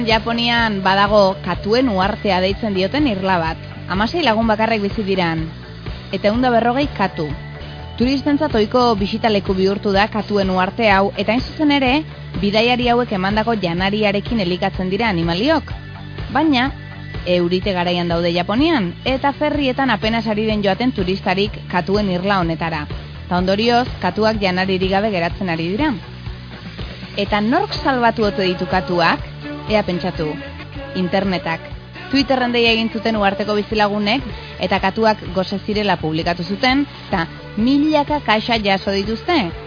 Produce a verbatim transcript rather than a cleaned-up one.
Japonian badago katuen uhartea deitzen dioten irla bat. Hamasei lagun bakarrek bizi diran. Eta ehun eta berrogei katu. Turistentzat ohiko bisitaleku bihurtu da katuen uharte hau, eta hain zuzen ere, bidaiari hauek emandako janariarekin elikatzen dira animaliok. Baina, eurite garaian daude Japonian, eta ferrietan apenas ari den joaten turistarik katuen irla honetara. Ta ondorioz, katuak janaririk gabe geratzen ari dira. Eta nork salbatu ote ditu katuak? Ea pentsatu, internetak. Twitterren deia egin zuten uharteko bizilagunek, eta katuak gose zirela publikatu zuten, eta milaka kaxa jaso dituzte.